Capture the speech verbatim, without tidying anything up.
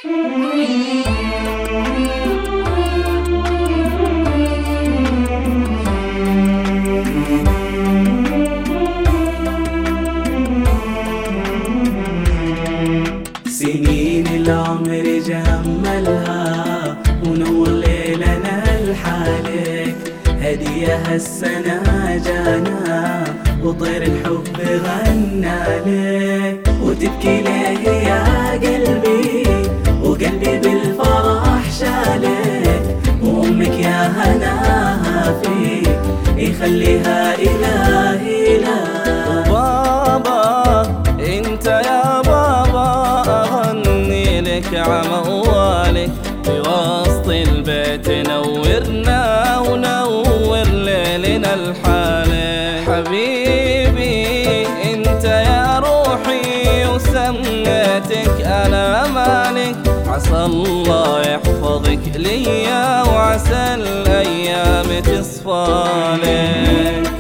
سنين العمر جملها ونور ليلنا لحالك، هدية هالسنة جانا وطير الحب غنى لك، وتبكي ليه يا قلبي وقلبي بالفرح شالك، وأمك يا هناها فيك يخليها إلهي لك. بابا انت يا بابا اغني لك عموالك، في وسط البيت نورنا ونور ليلنا الحالة. حبيبي انت يا روحي وسميتك انا مالك، عسى الله يحفظك ليا وعسى الايام تصفى لك.